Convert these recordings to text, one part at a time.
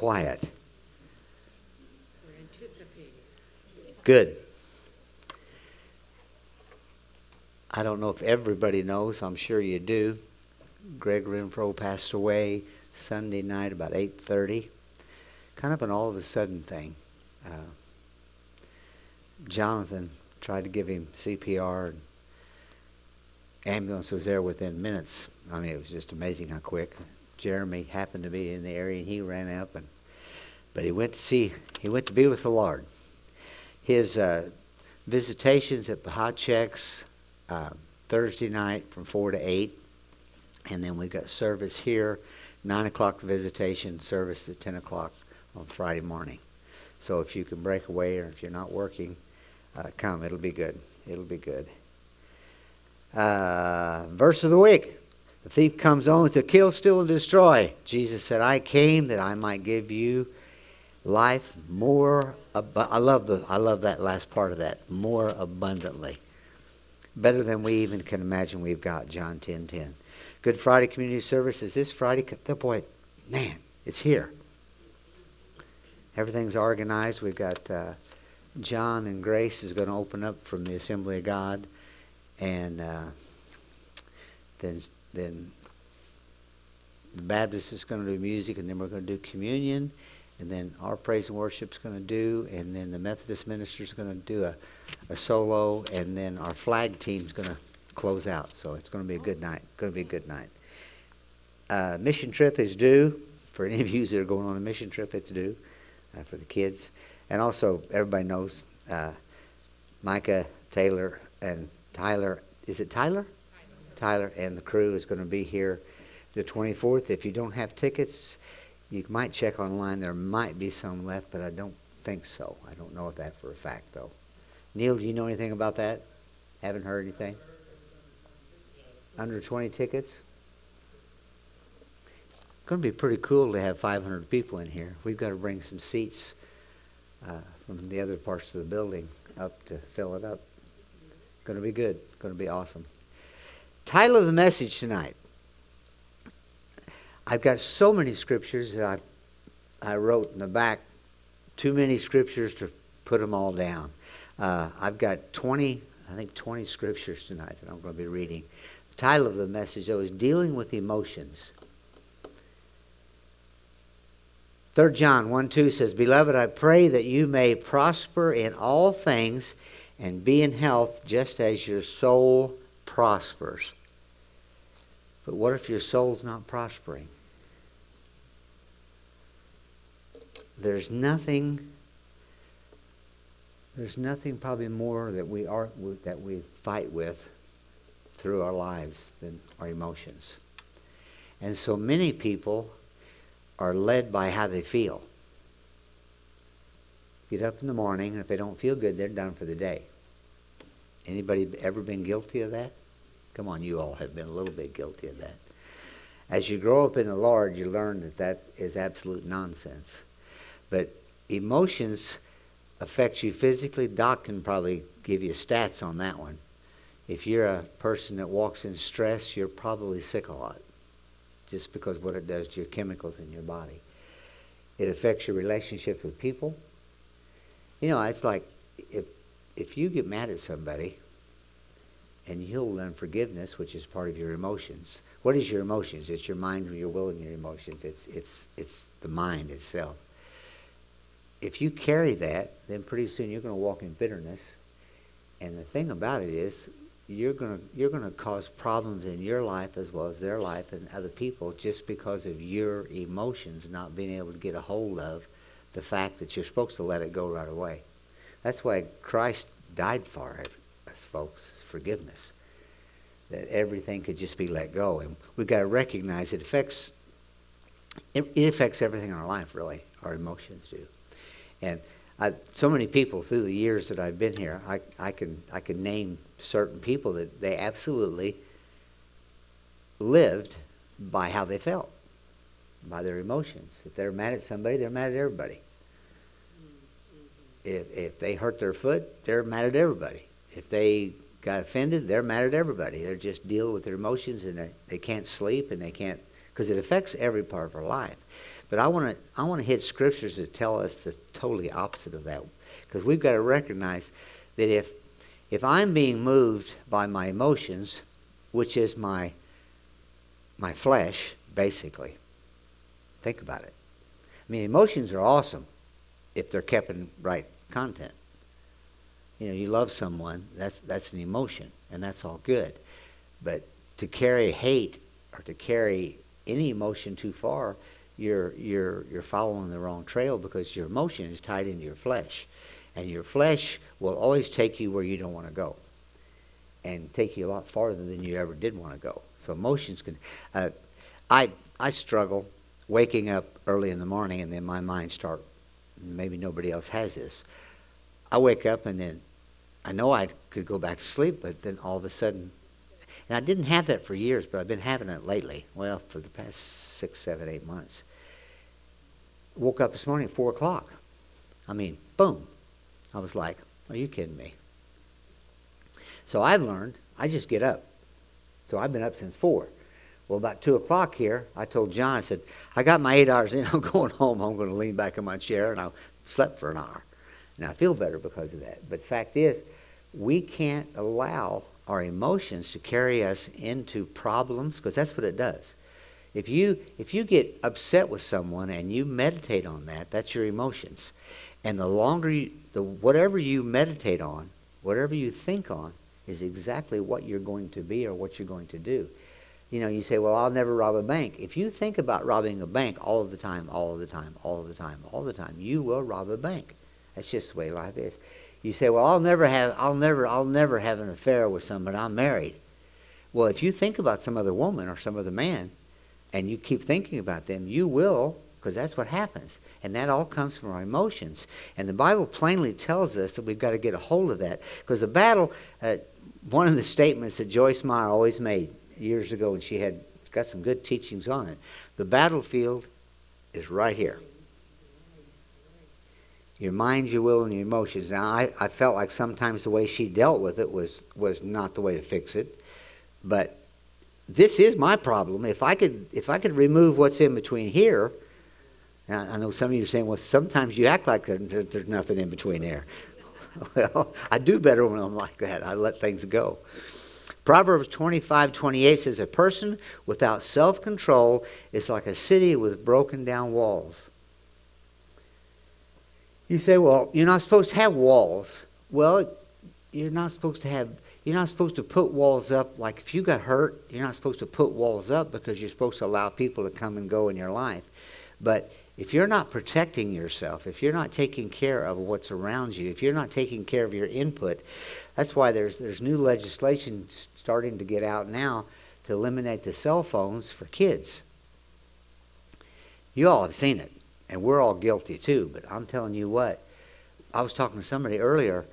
quiet. We're anticipating. Good. I don't know if everybody knows. I'm sure you do. Greg Renfro passed away Sunday night about 8:30. Kind of an all of a sudden thing. Jonathan tried to give him CPR. And ambulance was there within minutes. I mean, it was just amazing how quick. Jeremy happened to be in the area, and he ran up, but he went to be with the Lord. His visitations at the hot checks Thursday night from 4 to 8, and then we got service here, 9 o'clock visitation, service at 10 o'clock on Friday morning. So if you can break away, or if you're not working, come. It'll be good. It'll be good. Verse of the week. The thief comes only to kill, steal, and destroy. Jesus said, I came that I might give you life more. I love that last part of that. More abundantly. Better than we even can imagine we've got. John 10:10. Good Friday community service is this Friday. Boy, man, it's here. Everything's organized. We've got John and Grace is going to open up from the Assembly of God. And then the Baptist is going to do music, and then we're going to do communion, and then our praise and worship is going to do, and then the Methodist minister is going to do a solo, and then our flag team is going to close out. So it's going to be a good night. Going to be a good night. Mission trip is due. For any of you that are going on a mission trip, it's due for the kids. And also, everybody knows Micah, Taylor, and Tyler. Is it Tyler? Tyler and the crew is going to be here the 24th. If you don't have tickets, you might check online. There might be some left, but I don't think so. I don't know that for a fact, though. Neil, do you know anything about that? Haven't heard anything? Under 20 tickets? It's going to be pretty cool to have 500 people in here. We've got to bring some seats from the other parts of the building up to fill it up. Going to be good. Going to be awesome. Title of the message tonight. I've got so many scriptures that I wrote in the back. Too many scriptures to put them all down. I've got 20 scriptures tonight that I'm going to be reading. The title of the message, though, is Dealing with Emotions. 3 John 1:2 says, Beloved, I pray that you may prosper in all things and be in health just as your soul prospers. But what if your soul's not prospering? There's nothing probably more that we fight with through our lives than our emotions. And so many people are led by how they feel. Get up in the morning, and if they don't feel good, they're done for the day. Anybody ever been guilty of that? Come on, you all have been a little bit guilty of that. As you grow up in the Lord, you learn that is absolute nonsense. But emotions affect you physically. Doc can probably give you stats on that one. If you're a person that walks in stress, you're probably sick a lot. Just because what it does to your chemicals in your body. It affects your relationships with people. You know, it's like if you get mad at somebody and you hold unforgiveness, which is part of your emotions. What is your emotions? It's your mind, your will, and your emotions. It's the mind itself. If you carry that, then pretty soon you're going to walk in bitterness. And the thing about it is, you're going to cause problems in your life as well as their life and other people just because of your emotions not being able to get a hold of the fact that you're supposed to let it go right away. That's why Christ died for us, folks, forgiveness. That everything could just be let go. And we've got to recognize it affects everything in our life, really. Our emotions do. And so many people through the years that I've been here, I can name certain people that they absolutely lived by how they felt, by their emotions. If they're mad at somebody, they're mad at everybody. If they hurt their foot, they're mad at everybody. If they got offended, they're mad at everybody. They're just dealing with their emotions, and they can't sleep, and they can't, because it affects every part of our life. But I want to hit scriptures that tell us the totally opposite of that, because we've got to recognize that if I'm being moved by my emotions, which is my flesh, basically, think about it. I mean, emotions are awesome if they're kept in right content. You know, you love someone, that's an emotion, and that's all good. But to carry hate or to carry any emotion too far, you're following the wrong trail, because your emotion is tied into your flesh. And your flesh will always take you where you don't want to go, and take you a lot farther than you ever did want to go. So emotions can... I struggle waking up early in the morning, and then my mind starts... Maybe nobody else has this. I wake up, and then I know I could go back to sleep, but then all of a sudden... And I didn't have that for years, but I've been having it lately. Well, for the past 6, 7, 8 months. Woke up this morning at 4 o'clock. I mean, boom. I was like, are you kidding me? So I've learned, I just get up. So I've been up since 4. Well, about 2 o'clock here, I told John, I said, I got my 8 hours in, I'm going home. I'm going to lean back in my chair, and I slept for an hour. And I feel better because of that. But the fact is, we can't allow our emotions to carry us into problems, because that's what it does. If you get upset with someone and you meditate on that, that's your emotions. And the longer whatever you meditate on, whatever you think on, is exactly what you're going to be or what you're going to do. You know, you say, well, I'll never rob a bank. If you think about robbing a bank all of the time, all of the time, all of the time, all the time, you will rob a bank. That's just the way life is. You say, well, I'll never have an affair with somebody. I'm married. Well, if you think about some other woman or some other man, and you keep thinking about them, you will, because that's what happens. And that all comes from our emotions. And the Bible plainly tells us that we've got to get a hold of that. Because the battle, one of the statements that Joyce Meyer always made years ago, and she had got some good teachings on it, the battlefield is right here. Your mind, your will, and your emotions. Now, I felt like sometimes the way she dealt with it was not the way to fix it. But this is my problem. If I could remove what's in between here, I know some of you are saying, well, sometimes you act like there's nothing in between there. Well, I do better when I'm like that. I let things go. Proverbs 25:28 says, a person without self-control is like a city with broken down walls. You say, well, you're not supposed to have walls. Well, you're not supposed to put walls up. Like if you got hurt, you're not supposed to put walls up, because you're supposed to allow people to come and go in your life. But if you're not protecting yourself, if you're not taking care of what's around you, if you're not taking care of your input, that's why there's new legislation starting to get out now to eliminate the cell phones for kids. You all have seen it, and we're all guilty too. But I'm telling you what, I was talking to somebody earlier.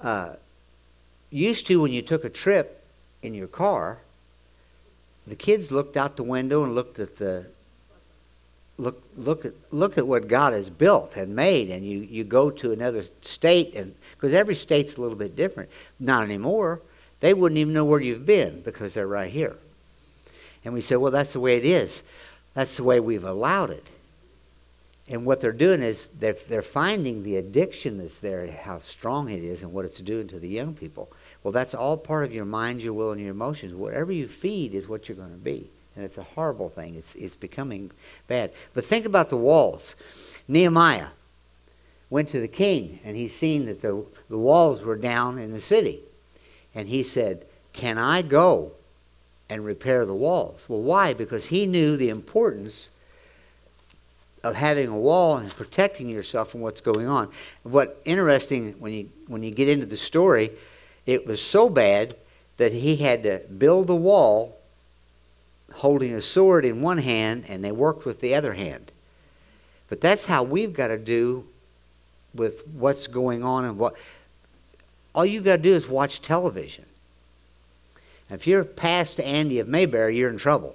Used to, when you took a trip in your car, the kids looked out the window and looked at look at what God has built and made, and you go to another state, and because every state's a little bit different. Not anymore. They wouldn't even know where you've been, because they're right here. And we say, well, that's the way it is. That's the way we've allowed it. And what they're doing is they're finding the addiction that's there, how strong it is, and what it's doing to the young people. Well, that's all part of your mind, your will, and your emotions. Whatever you feed is what you're going to be. And it's a horrible thing. It's becoming bad. But think about the walls. Nehemiah went to the king, and he's seen that the walls were down in the city. And he said, can I go and repair the walls? Well, why? Because he knew the importance of having a wall and protecting yourself from what's going on. What interesting, when you get into the story, it was so bad that he had to build a wall holding a sword in one hand, and they worked with the other hand. But that's how we've got to do with what's going on, and what all you got to do is watch television. And if you're past Andy of Mayberry, you're in trouble.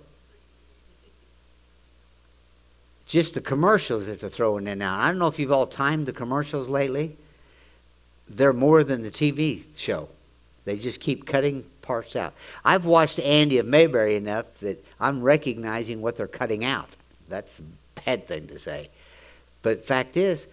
Just the commercials that they're throwing in now. I don't know if you've all timed the commercials lately. They're more than the TV show. They just keep cutting parts out. I've watched Andy of Mayberry enough that I'm recognizing what they're cutting out. That's bad thing to say. But fact is,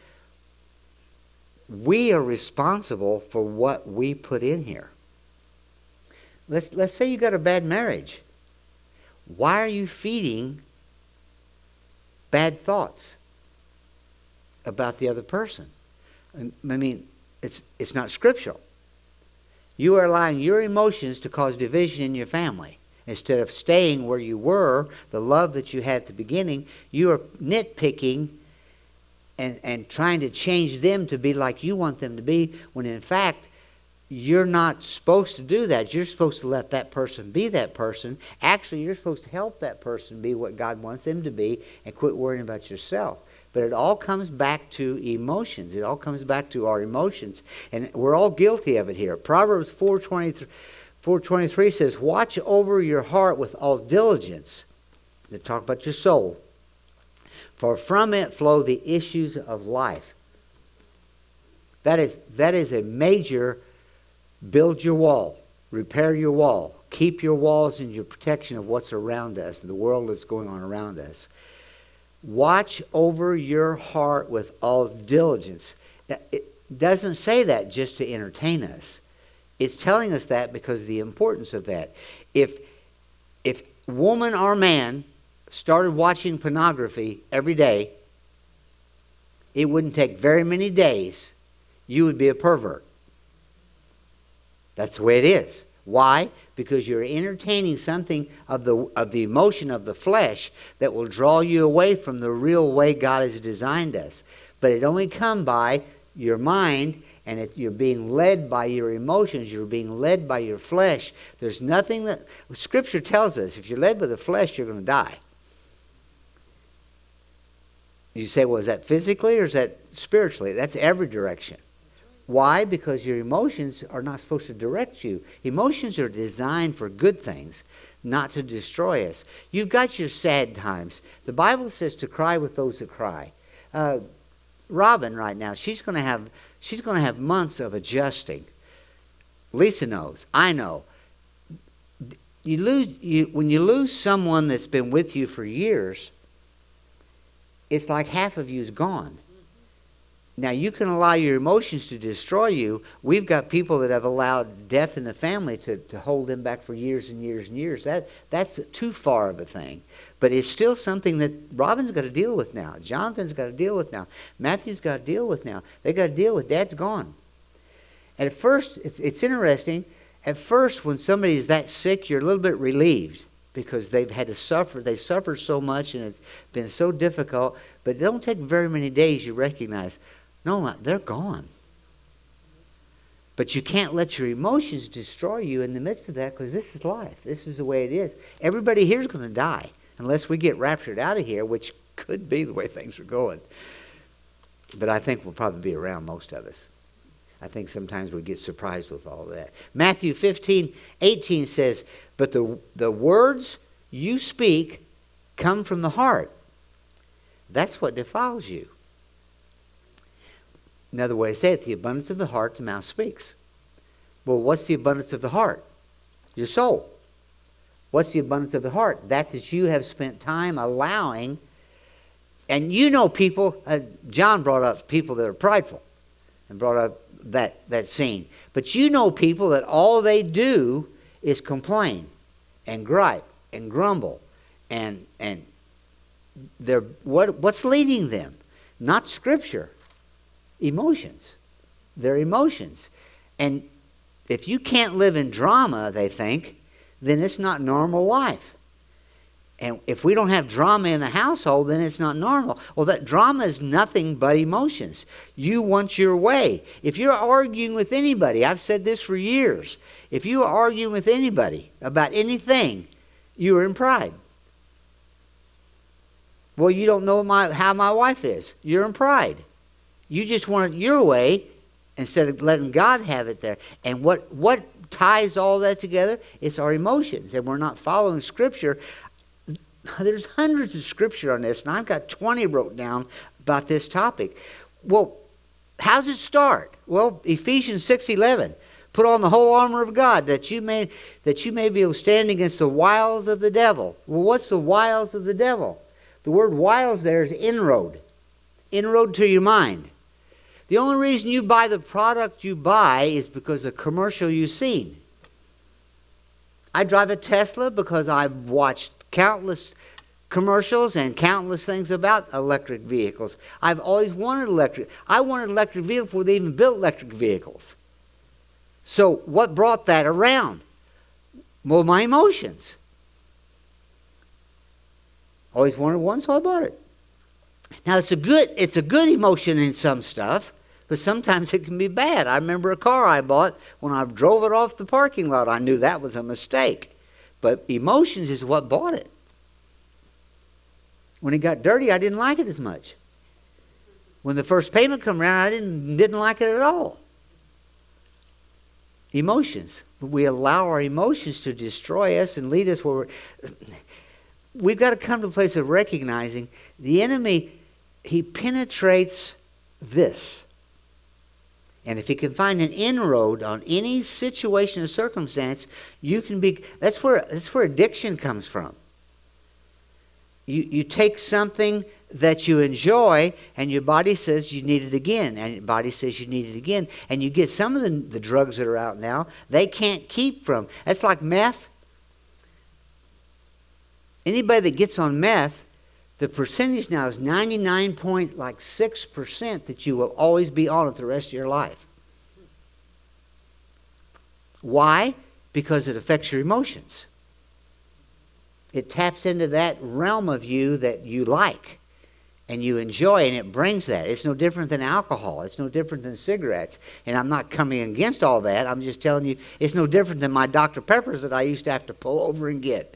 we are responsible for what we put in here. Let's say you got a bad marriage. Why are you feeding bad thoughts about the other person? I mean, it's not scriptural. You are allowing your emotions to cause division in your family. Instead of staying where you were, the love that you had at the beginning, you are nitpicking and trying to change them to be like you want them to be, when in fact, you're not supposed to do that. You're supposed to let that person be that person. Actually, you're supposed to help that person be what God wants them to be and quit worrying about yourself. But it all comes back to emotions. It all comes back to our emotions. And we're all guilty of it here. Proverbs 4:23 says, watch over your heart with all diligence. They talk about your soul. For from it flow the issues of life. That is a major build your wall, repair your wall, keep your walls in your protection of what's around us, the world that's going on around us. Watch over your heart with all diligence. It doesn't say that just to entertain us. It's telling us that because of the importance of that. If woman or man started watching pornography every day, it wouldn't take very many days. You would be a pervert. That's the way it is. Why? Because you're entertaining something of the emotion of the flesh that will draw you away from the real way God has designed us. But it only comes by your mind, and you're being led by your emotions. You're being led by your flesh. There's nothing that Scripture tells us. If you're led by the flesh, you're going to die. You say, well, is that physically or is that spiritually? That's every direction. Why? Because your emotions are not supposed to direct you. Emotions are designed for good things, not to destroy us. You've got your sad times. The Bible says to cry with those that cry. Robin right now, she's going to have months of adjusting. Lisa knows. I know. When you lose someone that's been with you for years, it's like half of you is gone. Now, you can allow your emotions to destroy you. We've got people that have allowed death in the family to hold them back for years and years and years. That's too far of a thing. But it's still something that Robin's got to deal with now. Jonathan's got to deal with now. Matthew's got to deal with now. They got to deal with Dad's gone. And at first, it's interesting. At first, when somebody is that sick, you're a little bit relieved because they've had to suffer. They suffered so much and it's been so difficult. But it don't take very many days you recognize, no, they're gone. But you can't let your emotions destroy you in the midst of that, because this is life. This is the way it is. Everybody here is going to die unless we get raptured out of here, which could be the way things are going. But I think we'll probably be around, most of us. I think sometimes we get surprised with all that. Matthew 15:18 says, but the words you speak come from the heart. That's what defiles you. Another way to say it, the abundance of the heart, the mouth speaks. Well, what's the abundance of the heart? Your soul. What's the abundance of the heart? That you have spent time allowing. And you know people, John brought up people that are prideful and brought up that scene. But you know people that all they do is complain and gripe and grumble. And they're what's leading them? Not Scripture. Emotions. They're emotions. And if you can't live in drama, they think, then it's not normal life. And if we don't have drama in the household, then it's not normal. Well, that drama is nothing but emotions. You want your way. If you're arguing with anybody, I've said this for years, if you are arguing with anybody about anything, you are in pride. Well, you don't know how my wife is. You're in pride. You just want it your way instead of letting God have it there. And what ties all that together? It's our emotions. And we're not following Scripture. There's hundreds of Scripture on this, and I've got 20 wrote down about this topic. Well, how's it start? Well, Ephesians 6:11. Put on the whole armor of God that you may be able to stand against the wiles of the devil. Well, what's the wiles of the devil? The word wiles there is inroad. Inroad to your mind. The only reason you buy the product you buy is because of the commercial you've seen. I drive a Tesla because I've watched countless commercials and countless things about electric vehicles. I've always wanted electric. I wanted electric vehicles before they even built electric vehicles. So what brought that around? Well, my emotions. Always wanted one, so I bought it. Now it's a good emotion in some stuff, but sometimes it can be bad. I remember a car I bought, when I drove it off the parking lot, I knew that was a mistake. But emotions is what bought it. When it got dirty, I didn't like it as much. When the first payment came around, I didn't like it at all. Emotions. We allow our emotions to destroy us and lead us where we've got to come to a place of recognizing the enemy, he penetrates this. And if he can find an inroad on any situation or circumstance, you can be. That's where addiction comes from. You take something that you enjoy, and your body says you need it again, and your body says you need it again, and you get some of the drugs that are out now. They can't keep from. That's like meth. Anybody that gets on meth, the percentage now is 99.6% that you will always be on it the rest of your life. Why? Because it affects your emotions. It taps into that realm of you that you like and you enjoy, and it brings that. It's no different than alcohol. It's no different than cigarettes. And I'm not coming against all that. I'm just telling you it's no different than my Dr. Peppers that I used to have to pull over and get.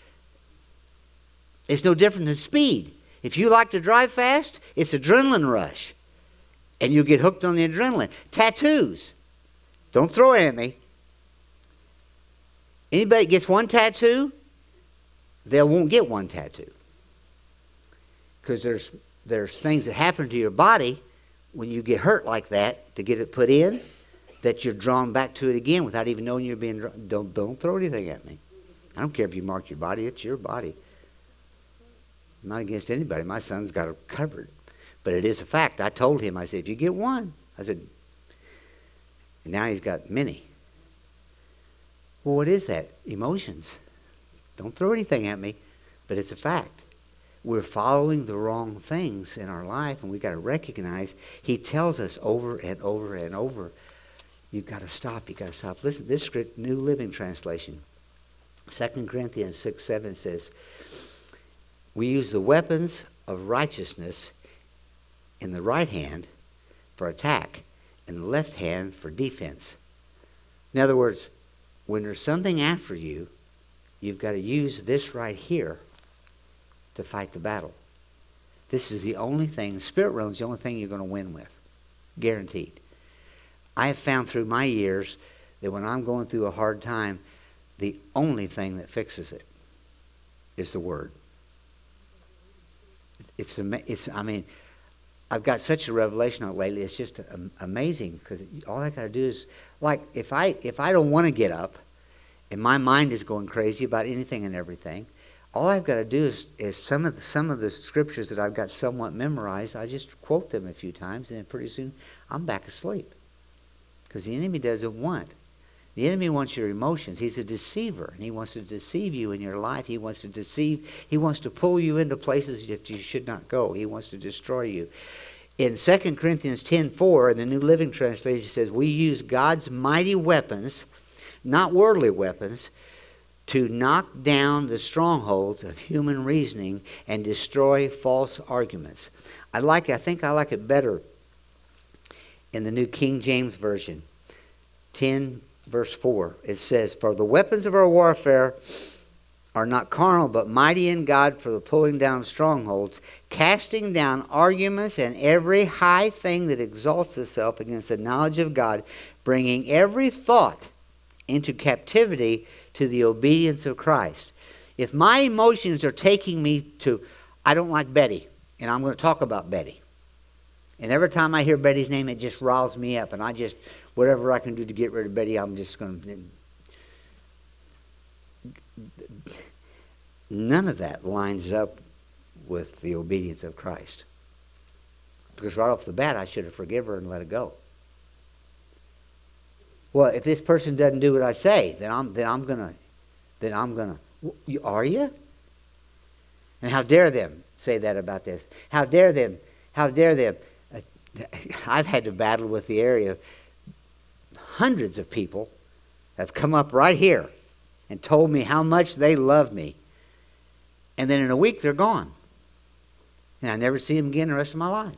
It's no different than speed. If you like to drive fast, it's adrenaline rush. And you get hooked on the adrenaline. Tattoos. Don't throw it at me. Anybody that gets one tattoo, they won't get one tattoo. Because there's things that happen to your body when you get hurt like that to get it put in, that you're drawn back to it again without even knowing you're being drawn. Don't throw anything at me. I don't care if you mark your body. It's your body. I'm not against anybody. My son's got it covered. But it is a fact. I told him, I said, if you get one, I said, and now he's got many. Well, what is that? Emotions. Don't throw anything at me, but it's a fact. We're following the wrong things in our life, and we've got to recognize he tells us over and over and over, you've got to stop, you've got to stop. Listen, this script, New Living Translation, 2 Corinthians 6:7 says, we use the weapons of righteousness in the right hand for attack and the left hand for defense. In other words, when there's something after you, you've got to use this right here to fight the battle. This is the only thing, the spirit realm is the only thing you're going to win with. Guaranteed. I have found through my years that when I'm going through a hard time, the only thing that fixes it is the Word. I've got such a revelation on it lately. It's just amazing because all I got to do is, like, if I don't want to get up and my mind is going crazy about anything and everything, all I've got to do is some of the scriptures that I've got somewhat memorized, I just quote them a few times, and then pretty soon I'm back asleep. Because the enemy doesn't want. The enemy wants your emotions. He's a deceiver, and he wants to deceive you in your life. He wants to pull you into places that you should not go. He wants to destroy you. In 2 Corinthians 10:4, in the New Living Translation, it says, we use God's mighty weapons, not worldly weapons, to knock down the strongholds of human reasoning and destroy false arguments. I think I like it better in the New King James Version. 10 verse 4, it says, for the weapons of our warfare are not carnal, but mighty in God for the pulling down strongholds, casting down arguments and every high thing that exalts itself against the knowledge of God, bringing every thought into captivity to the obedience of Christ. If my emotions are taking me to, I don't like Betty, and I'm going to talk about Betty. And every time I hear Betty's name, it just riles me up, and whatever I can do to get rid of Betty, I'm just going to... None of that lines up with the obedience of Christ. Because right off the bat, I should have forgiven her and let it go. Well, if this person doesn't do what I say, then I'm gonna. Are you? And how dare them say that about this? How dare them? How dare them? I've had to battle with the area. Hundreds of people have come up right here and told me how much they love me. And then in a week, they're gone. And I never see them again the rest of my life.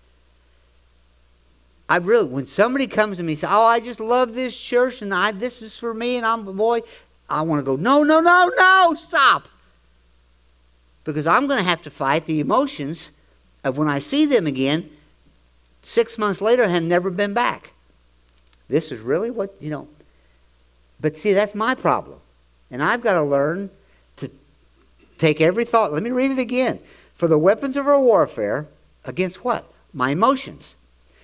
When somebody comes to me and says, oh, I just love this church and this is for me and I'm a boy, I want to go, no, stop. Because I'm going to have to fight the emotions of when I see them again, 6 months later, and have never been back. This is really what, But see, that's my problem. And I've got to learn to take every thought. Let me read it again. For the weapons of our warfare, against what? My emotions.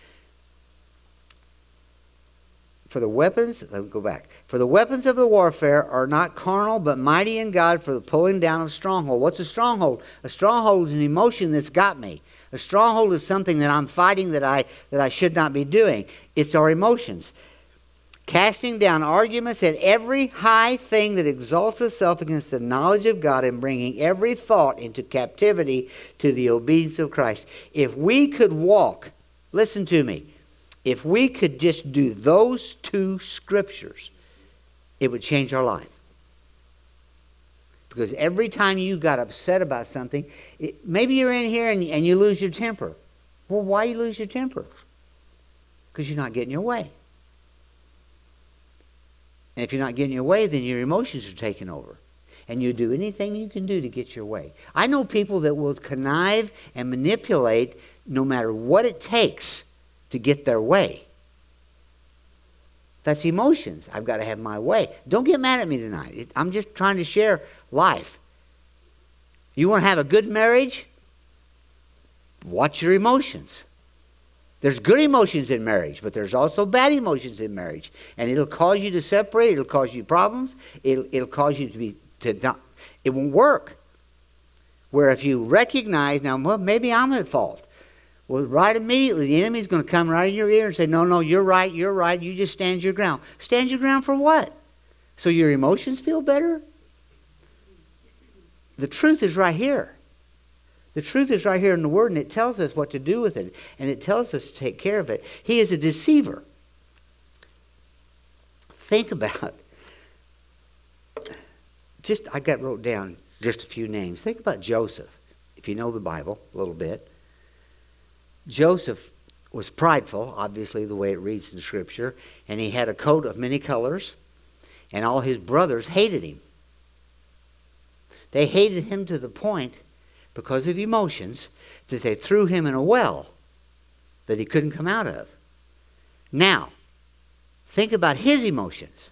For the weapons, let me go back. For the weapons of the warfare are not carnal, but mighty in God for the pulling down of stronghold. What's a stronghold? A stronghold is an emotion that's got me. A stronghold is something that I'm fighting that I should not be doing. It's our emotions. Casting down arguments and every high thing that exalts itself against the knowledge of God, and bringing every thought into captivity to the obedience of Christ. If we could walk, listen to me, if we could just do those two scriptures, it would change our life. Because every time you got upset about something, maybe you're in here and you lose your temper. Well, why you lose your temper? Because you're not getting your way. And if you're not getting your way, then your emotions are taking over. And you do anything you can do to get your way. I know people that will connive and manipulate no matter what it takes to get their way. That's emotions. I've got to have my way. Don't get mad at me tonight. I'm just trying to share life. You want to have a good marriage? Watch your emotions. There's good emotions in marriage, but there's also bad emotions in marriage. And it'll cause you to separate. It'll cause you problems. It'll cause you it won't work. Where if you recognize, now, well, maybe I'm at fault. Well, right immediately, the enemy's going to come right in your ear and say, no, you're right, you just stand your ground. Stand your ground for what? So your emotions feel better? The truth is right here. The truth is right here in the Word, and it tells us what to do with it, and it tells us to take care of it. He is a deceiver. Think about, I wrote down just a few names. Think about Joseph, if you know the Bible a little bit. Joseph was prideful, obviously the way it reads in Scripture, and he had a coat of many colors, and all his brothers hated him. They hated him to the point, because of emotions, that they threw him in a well that he couldn't come out of. Now, think about his emotions.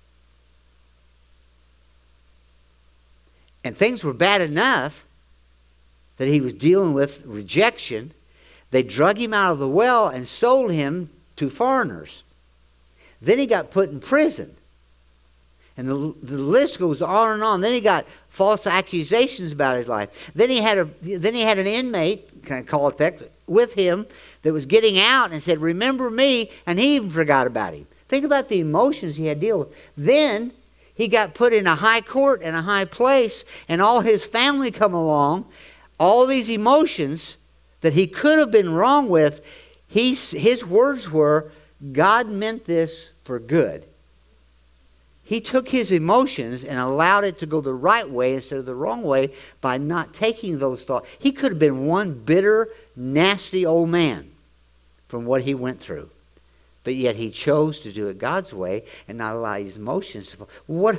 And things were bad enough that he was dealing with rejection. They drug him out of the well and sold him to foreigners. Then he got put in prison. And the list goes on and on. Then he got false accusations about his life. Then he had an inmate, can I call it that, with him that was getting out and said, remember me, and he even forgot about him. Think about the emotions he had to deal with. Then he got put in a high court and a high place, and all his family come along. All these emotions that he could have been wrong with, his words were, God meant this for good. He took his emotions and allowed it to go the right way instead of the wrong way by not taking those thoughts. He could have been one bitter, nasty old man from what he went through. But yet he chose to do it God's way and not allow his emotions to fall.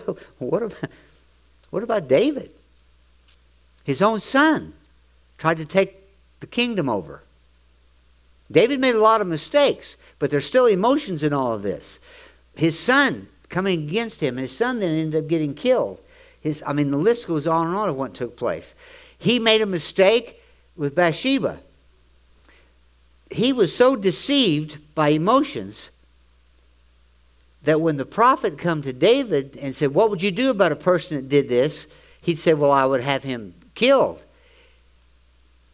What about David? His own son tried to take the kingdom over. David made a lot of mistakes, but there's still emotions in all of this. His son coming against him, his son then ended up getting killed. The list goes on and on of what took place. He made a mistake with Bathsheba. He was so deceived by emotions that when the prophet come to David and said, what would you do about a person that did this? He'd say, well, I would have him killed.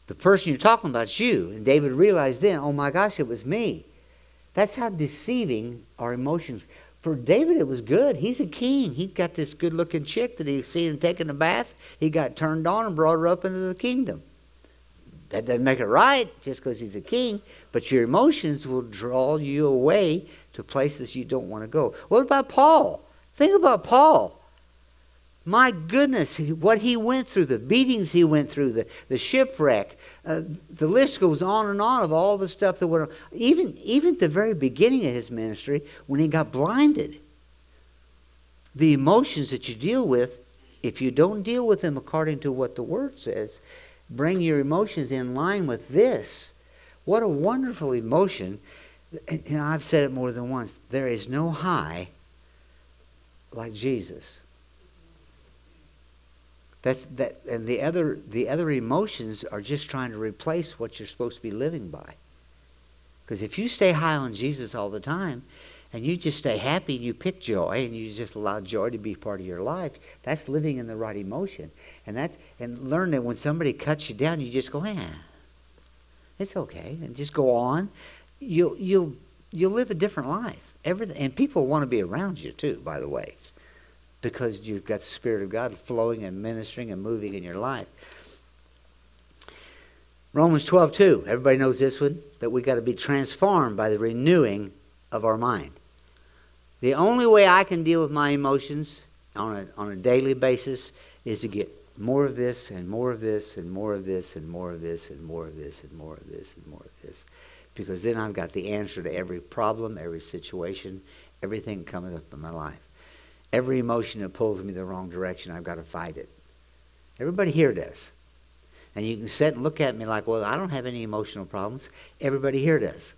The person you're talking about is you. And David realized then, oh my gosh, it was me. That's how deceiving our emotions. For David, it was good. He's a king. He got this good-looking chick that he seen taking a bath. He got turned on and brought her up into the kingdom. That doesn't make it right just because he's a king. But your emotions will draw you away to places you don't want to go. What about Paul? Think about Paul. My goodness, what he went through, the beatings he went through, the shipwreck. The list goes on and on of all the stuff that went on. Even at the very beginning of his ministry, when he got blinded. The emotions that you deal with, if you don't deal with them according to what the Word says, bring your emotions in line with this. What a wonderful emotion. And I've said it more than once. There is no high like Jesus. And the other emotions are just trying to replace what you're supposed to be living by. Because if you stay high on Jesus all the time, and you just stay happy, and you pick joy, and you just allow joy to be part of your life, that's living in the right emotion. And learn that when somebody cuts you down, you just go, it's okay, and just go on. You'll live a different life. And people want to be around you too, by the way, because you've got the Spirit of God flowing and ministering and moving in your life. Romans 12:2. Everybody knows this one, that we got to be transformed by the renewing of our mind. The only way I can deal with my emotions on a daily basis is to get more of this and more of this and more of this and more of this and more of this and more of this and more of this. Because then I've got the answer to every problem, every situation, everything coming up in my life. Every emotion that pulls me the wrong direction, I've got to fight it. Everybody here does. And you can sit and look at me like, well, I don't have any emotional problems. Everybody here does.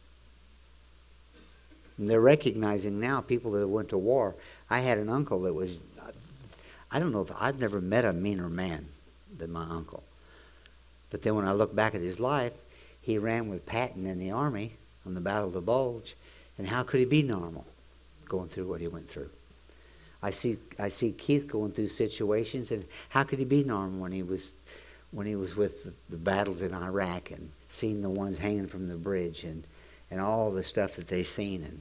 And they're recognizing now people that went to war. I had an uncle that was, I don't know if I've never met a meaner man than my uncle. But then when I look back at his life, he ran with Patton in the Army on the Battle of the Bulge. And how could he be normal going through what he went through? I see Keith going through situations, and how could he be normal when he was with the battles in Iraq and seeing the ones hanging from the bridge and all the stuff that they've seen.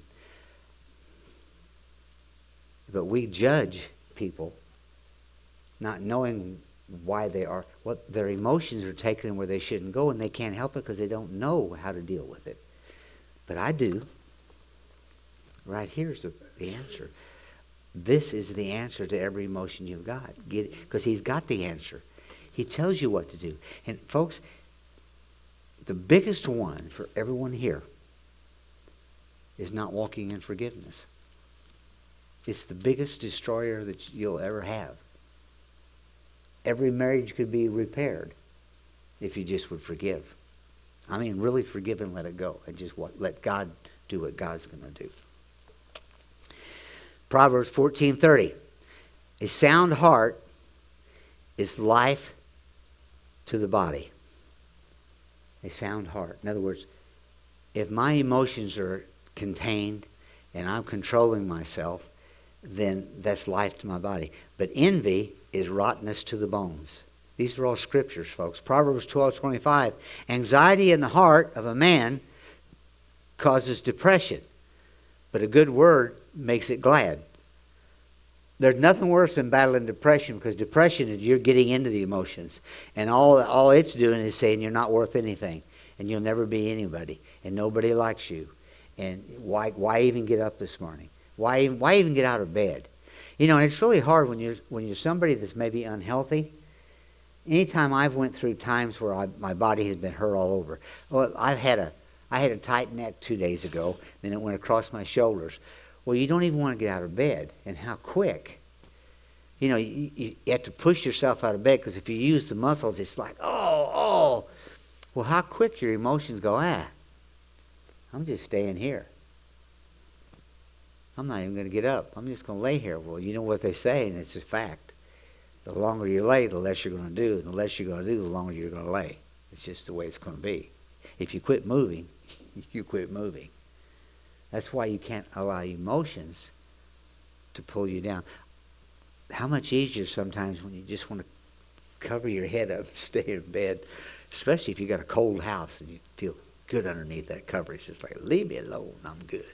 But we judge people not knowing why they are, what their emotions are taking them where they shouldn't go, and they can't help it because they don't know how to deal with it. But I do. Right here's the answer. This is the answer to every emotion you've got. Get it? Because he's got the answer. He tells you what to do. And folks, the biggest one for everyone here is not walking in forgiveness. It's the biggest destroyer that you'll ever have. Every marriage could be repaired if you just would forgive. I mean, really forgive and let it go. And just let God do what God's going to do. Proverbs 14:30. A sound heart is life to the body. A sound heart. In other words, if my emotions are contained and I'm controlling myself, then that's life to my body. But envy is rottenness to the bones. These are all scriptures, folks. Proverbs 12:25. Anxiety in the heart of a man causes depression, but a good word makes it glad. There's nothing worse than battling depression, because depression is you're getting into the emotions. And all it's doing is saying you're not worth anything. And you'll never be anybody. And nobody likes you. And why even get up this morning? Why even get out of bed? You know, and it's really hard when you're somebody that's maybe unhealthy. Anytime I've went through times where my body has been hurt all over. Well, I had a tight neck 2 days ago. Then it went across my shoulders. Well, you don't even want to get out of bed. And how quick. You know, you have to push yourself out of bed, because if you use the muscles, it's like, oh. Well, how quick your emotions go, I'm just staying here. I'm not even going to get up. I'm just going to lay here. Well, you know what they say, and it's a fact. The longer you lay, the less you're going to do. And the less you're going to do, the longer you're going to lay. It's just the way it's going to be. If you quit moving, you quit moving. That's why you can't allow emotions to pull you down. How much easier sometimes when you just want to cover your head up and stay in bed. Especially if you got a cold house and you feel good underneath that coverage. It's like, leave me alone, I'm good.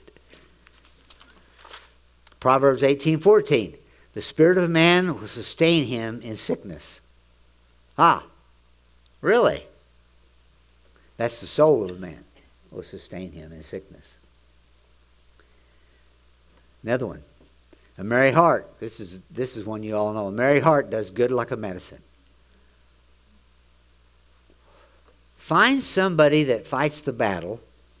Proverbs 18:14. The spirit of man will sustain him in sickness. Ah, really? That's the soul of a man will sustain him in sickness. Another one. A merry heart. This is one you all know. A merry heart does good like a medicine. Find somebody that fights the battle.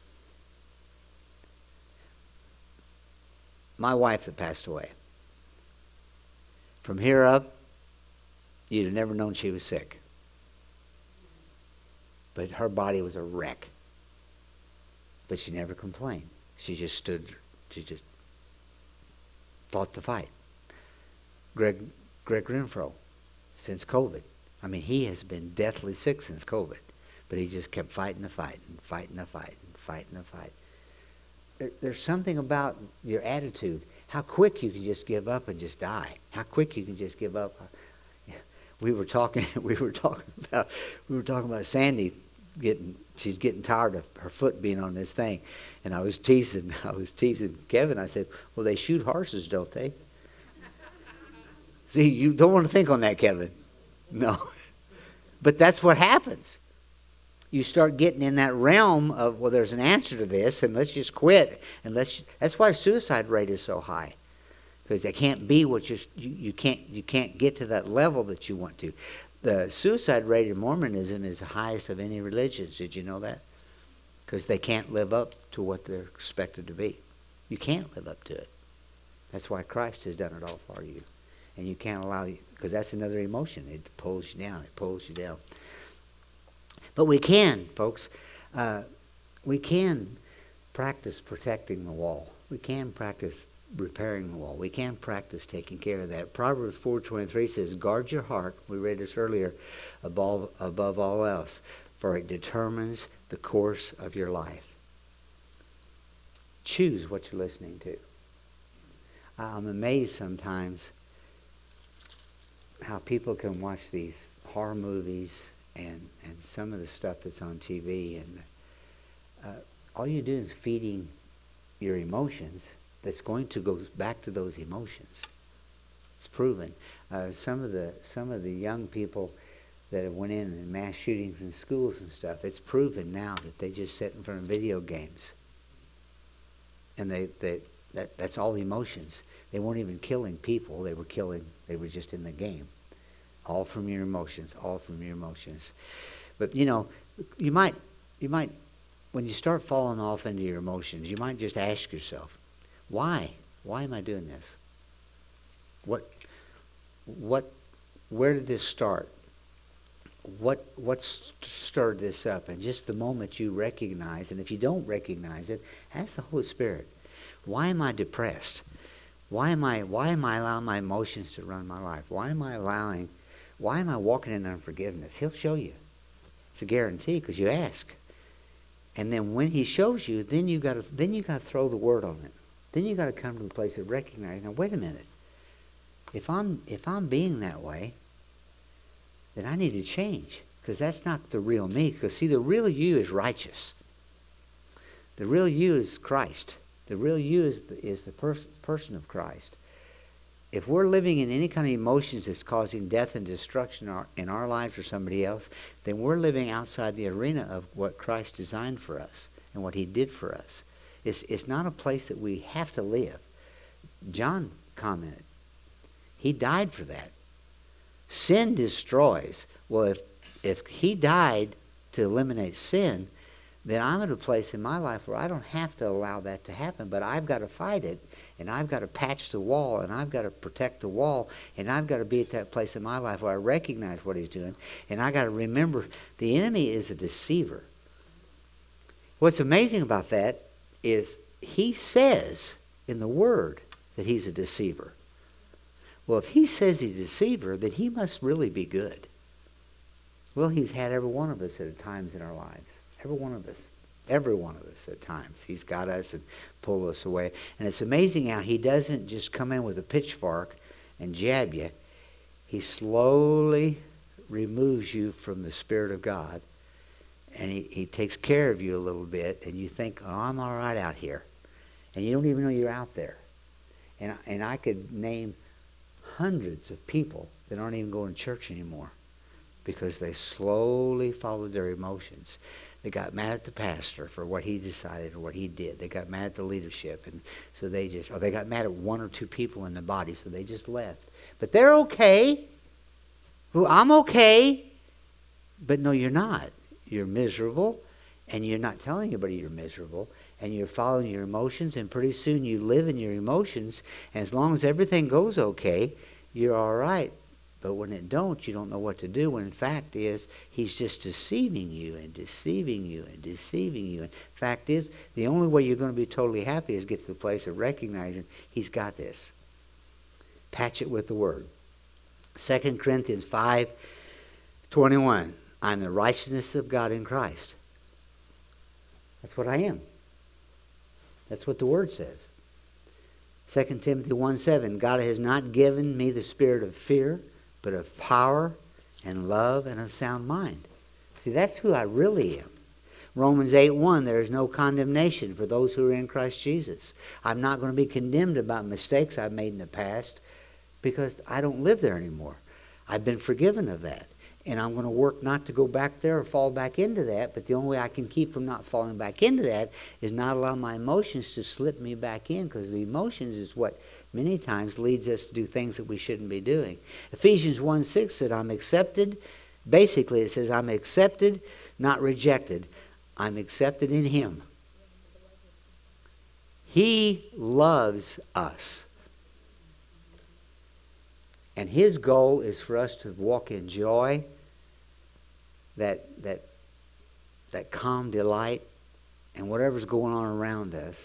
My wife that passed away. From here up, you'd have never known she was sick. But her body was a wreck. But she never complained. She just fought the fight. Greg Renfro, since COVID. I mean, he has been deathly sick since COVID. But he just kept fighting the fight and fighting the fight and fighting the fight. There's something about your attitude. How quick you can just give up and just die. How quick you can just give up. We were talking about Sandy she's getting tired of her foot being on this thing. And I was teasing Kevin. I said, well, they shoot horses, don't they? See, you don't want to think on that, Kevin. No. But that's what happens. You start getting in that realm of, well, there's an answer to this, and let's just quit. And that's why suicide rate is so high. Because it can't be what you can't get to that level that you want to. The suicide rate in Mormonism is the highest of any religions. Did you know that? Because they can't live up to what they're expected to be. You can't live up to it. That's why Christ has done it all for you. And you can't allow, because that's another emotion. It pulls you down. It pulls you down. But we can, folks. We can practice protecting the wall. We can practice repairing the wall. We can practice taking care of that. Proverbs 4:23 says, guard your heart, we read this earlier, above all else, for it determines the course of your life. Choose what you're listening to. I'm amazed sometimes how people can watch these horror movies and some of the stuff that's on TV, and all you do is feeding your emotions that's going to go back to those emotions. It's proven. Some of the young people that have went in mass shootings in schools and stuff, it's proven now that they just sit in front of video games. And that's all emotions. They weren't even killing people, they were just in the game. All from your emotions, all from your emotions. But you might when you start falling off into your emotions, you might just ask yourself, why? Why am I doing this? Where did this start? What stirred this up? And just the moment you recognize, and if you don't recognize it, ask the Holy Spirit, why am I depressed? Why am I allowing my emotions to run my life? Why am I walking in unforgiveness? He'll show you. It's a guarantee because you ask. And then when he shows you, then you got to throw the word on it. Then you got to come to the place of recognizing, now wait a minute. If I'm being that way, then I need to change, because that's not the real me. Because see, the real you is righteous. The real you is Christ. The real you is the person of Christ. If we're living in any kind of emotions that's causing death and destruction in our lives or somebody else, then we're living outside the arena of what Christ designed for us and what he did for us. It's not a place that we have to live. John commented. He died for that. Sin destroys. Well, if he died to eliminate sin, then I'm at a place in my life where I don't have to allow that to happen, but I've got to fight it, and I've got to patch the wall, and I've got to protect the wall, and I've got to be at that place in my life where I recognize what he's doing, and I got to remember the enemy is a deceiver. What's amazing about that is he says in the Word that he's a deceiver. Well, if he says he's a deceiver, then he must really be good. Well, he's had every one of us at times in our lives. Every one of us. Every one of us at times. He's got us and pulled us away. And it's amazing how he doesn't just come in with a pitchfork and jab you. He slowly removes you from the Spirit of God and he takes care of you a little bit, and you think, oh, I'm all right out here. And you don't even know you're out there. And I could name hundreds of people that aren't even going to church anymore because they slowly followed their emotions. They got mad at the pastor for what he decided or what he did. They got mad at the leadership, and so they got mad at one or two people in the body, so they just left. But they're okay. Well, I'm okay. But no, you're not. You're miserable, and you're not telling anybody you're miserable, and you're following your emotions, and pretty soon you live in your emotions, and as long as everything goes okay, you're all right. But when it don't, you don't know what to do, when in fact is, he's just deceiving you and deceiving you and deceiving you. And fact is, the only way you're going to be totally happy is get to the place of recognizing he's got this. Patch it with the word. 2 Corinthians 5:21. I'm the righteousness of God in Christ. That's what I am. That's what the word says. 2 Timothy 1:7. God has not given me the spirit of fear, but of power and love and a sound mind. See, that's who I really am. Romans 8:1. There is no condemnation for those who are in Christ Jesus. I'm not going to be condemned about mistakes I've made in the past because I don't live there anymore. I've been forgiven of that. And I'm going to work not to go back there or fall back into that. But the only way I can keep from not falling back into that is not allow my emotions to slip me back in, because the emotions is what many times leads us to do things that we shouldn't be doing. Ephesians 1:6 said, I'm accepted. Basically, it says, I'm accepted, not rejected. I'm accepted in him. He loves us. And his goal is for us to walk in joy, that calm delight, and whatever's going on around us.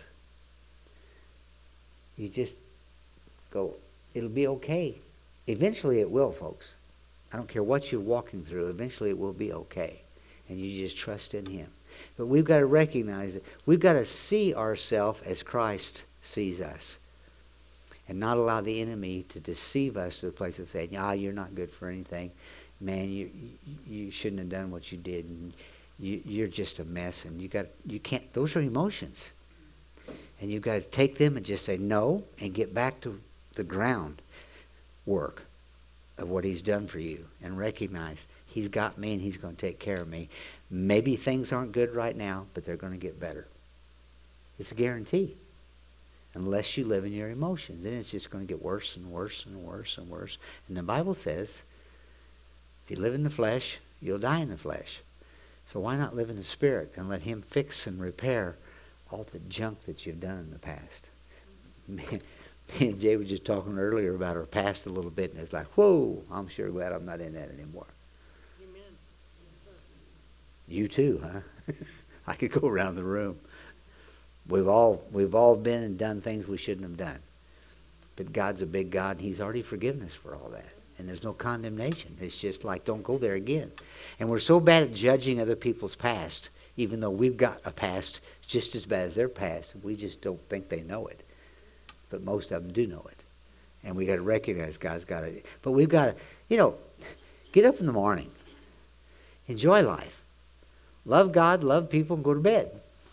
You just go, it'll be okay. Eventually it will, folks. I don't care what you're walking through. Eventually it will be okay. And you just trust in him. But we've got to recognize that we've got to see ourselves as Christ sees us. And not allow the enemy to deceive us to the place of saying, you're not good for anything. Man, you shouldn't have done what you did. And you're just a mess. And you can't, those are emotions. And you've got to take them and just say no and get back to the ground work of what he's done for you. And recognize he's got me and he's going to take care of me. Maybe things aren't good right now, but they're going to get better. It's a guarantee. Unless you live in your emotions. Then it's just going to get worse and worse and worse and worse. And the Bible says, if you live in the flesh, you'll die in the flesh. So why not live in the Spirit and let him fix and repair all the junk that you've done in the past? Me and Jay were just talking earlier about our past a little bit, and it's like, whoa, I'm sure glad I'm not in that anymore. Amen. Yes, sir. You too, huh? I could go around the room. We've all been and done things we shouldn't have done. But God's a big God, and he's already forgiven us for all that. And there's no condemnation. It's just like, don't go there again. And we're so bad at judging other people's past, even though we've got a past just as bad as their past. We just don't think they know it. But most of them do know it. And we got to recognize God's got it. But we've got to, get up in the morning. Enjoy life. Love God, love people, and go to bed.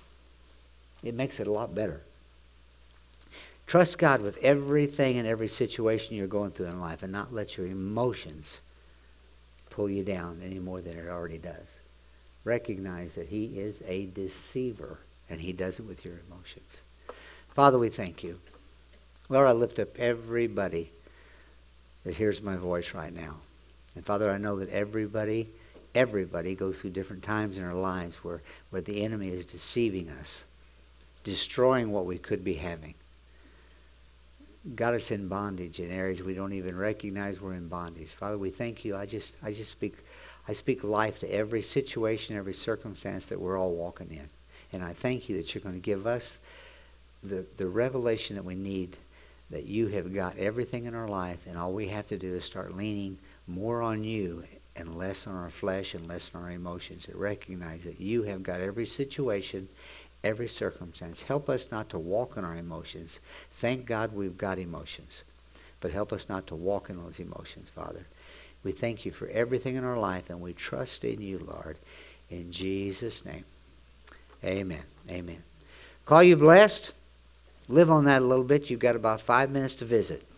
It makes it a lot better. Trust God with everything and every situation you're going through in life, and not let your emotions pull you down any more than it already does. Recognize that he is a deceiver, and he does it with your emotions. Father, we thank you. Lord, I lift up everybody that hears my voice right now. And Father, I know that everybody goes through different times in our lives where the enemy is deceiving us, destroying what we could be having. Got us in bondage in areas we don't even recognize we're in bondage. Father, we thank you. I speak life to every situation, every circumstance that we're all walking in. And I thank you that you're going to give us the revelation that we need, that you have got everything in our life, and all we have to do is start leaning more on you and less on our flesh and less on our emotions. To recognize that you have got every situation, every circumstance. Help us not to walk in our emotions. Thank God we've got emotions. But help us not to walk in those emotions, Father. We thank you for everything in our life, and we trust in you, Lord. In Jesus' name. Amen. Amen. Call you blessed. Live on that a little bit. You've got about 5 minutes to visit.